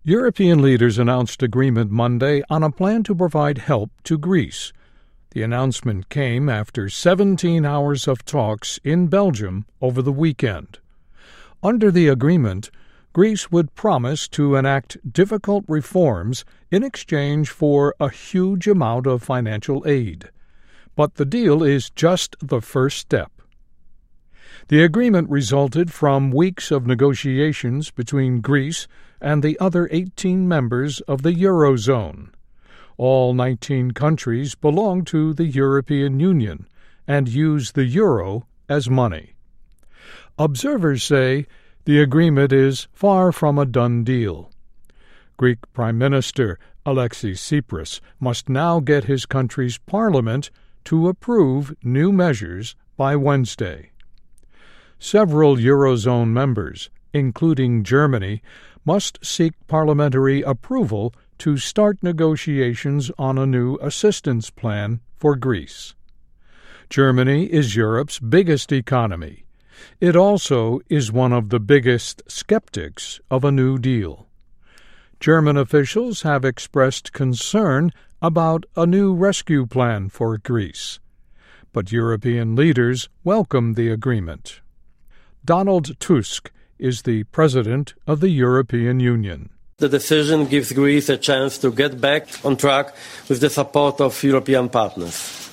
European leaders announced agreement Monday on a plan to provide help to Greece. The announcement came after 17 hours of talks in Belgium over the weekend. Under the agreement, Greece would promise to enact difficult reforms in exchange for a huge amount of financial aid. But the deal is just the first step. The agreement resulted from weeks of negotiations between Greece and the other 18 members of the Eurozone. All 19 countries belong to the European Union and use the euro as money. Observers say the agreement is far from a done deal. Greek Prime Minister Alexis Tsipras must now get his country's parliament to approve new measures by Wednesday. Several Eurozone members, including Germany, must seek parliamentary approval to start negotiations on a new assistance plan for Greece. Germany is Europe's biggest economy. It also is one of the biggest skeptics of a New Deal. German officials have expressed concern about a new rescue plan for Greece, but European leaders welcome the agreement. Donald Tusk is the president of the European Union. The decision gives Greece a chance to get back on track with the support of European partners.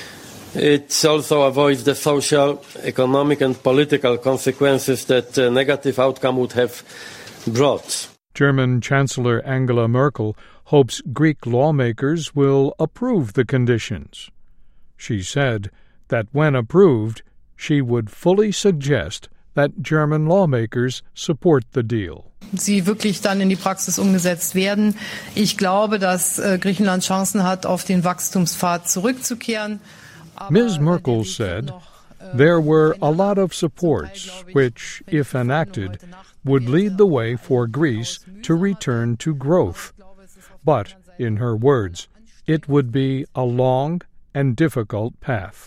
It also avoids the social, economic and political consequences that a negative outcome would have brought. German Chancellor Angela Merkel hopes Greek lawmakers will approve the conditions. She said that when approved, she would fully suggest that German lawmakers support the deal. Sie wirklich dann in die Praxis umgesetzt werden. Ich glaube, dass Griechenland Chancen hat, auf den Wachstumspfad zurückzukehren. Ms. Merkel said there were a lot of supports which, if enacted, would lead the way for Greece to return to growth. But, in her words, it would be a long and difficult path.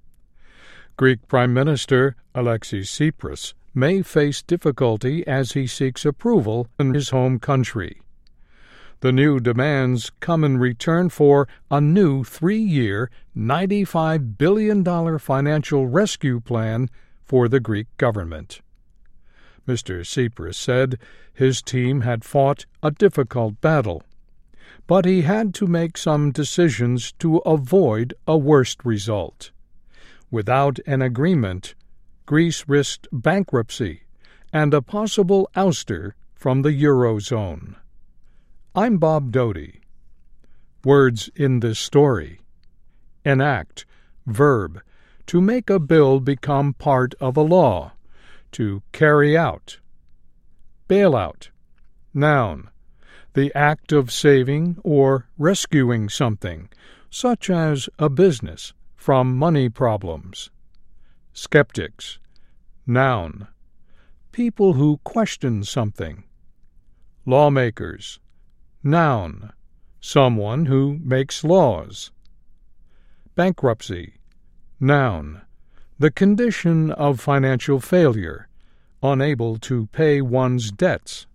Greek Prime Minister Alexis Tsipras may face difficulty as he seeks approval in his home country. The new demands come in return for a new 3-year, $95 billion financial rescue plan for the Greek government. Mr. Tsipras said his team had fought a difficult battle, but he had to make some decisions to avoid a worse result. Without an agreement, Greece risked bankruptcy and a possible ouster from the Eurozone. I'm Bob Doty. Words in this story: enact, verb, to make a bill become part of a law, to carry out. Bailout, noun, the act of saving or rescuing something, such as a business, from money problems. Skeptics, noun, people who question something. Lawmakers, noun, someone who makes laws. Bankruptcy, noun, the condition of financial failure, unable to pay one's debts.